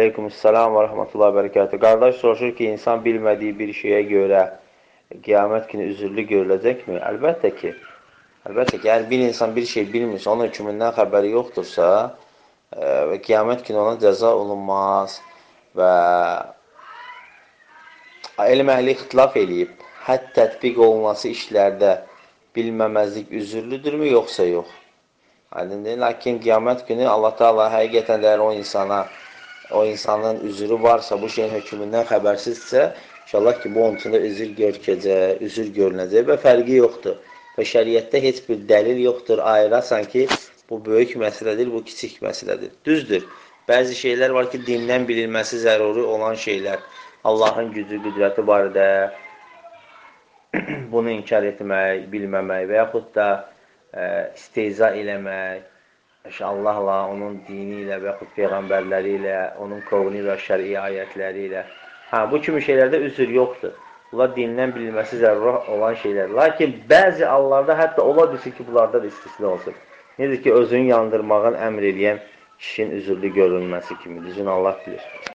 Aleykümselam və rəhmətullahi və bərəkatuhu. Qardaş soruşur ki, insan bilmədiyi bir şeyə görə qiyamət günü üzürlü görüləcəkmi? Əlbəttə ki. Əlbəttə ki, əgər bir insan bir şey bilmirsə, onun hökmündən xəbəri yoxdursa, və qiyamət günü ona cəza olunmaz və elm əhli ixtilaf eləyib, hədd tətbiq olunması işlərdə bilməməzlik üzürlüdürmü, yoxsa yox? Aydındır. Lakin qiyamət günü Allah Teala həqiqətən də o insanın üzürü varsa, bu şeyin hökmündən xəbərsizsə, inşallah ki, bu onun üçün də üzür görünəcək və fərqi yoxdur. Və şəriətdə heç bir dəlil yoxdur, ayırasan ki, bu böyük məsələdir, bu kiçik məsələdir. Düzdür. Bəzi şeylər var ki, dindən bilinməsi zəruri olan şeylər. Allahın gücü, qüdrəti barədə bunu inkar etmək, bilməmək və yaxud da istehza eləmək, Allahla, onun dini ilə və yaxud peyğəmbərləri ilə, onun qovni və şəri ayətləri ilə. Bu kimi şeylərdə üzr yoxdur. Bunlar dindən bilinməsi zəruri olan şeylər. Lakin bəzi hallarda hətta ola bilsin ki, bunlarda da istisna olsun. Necə ki, özünü yandırmağın əmr edən kişinin üzürlü görünməsi kimi. Düzün Allah bilir.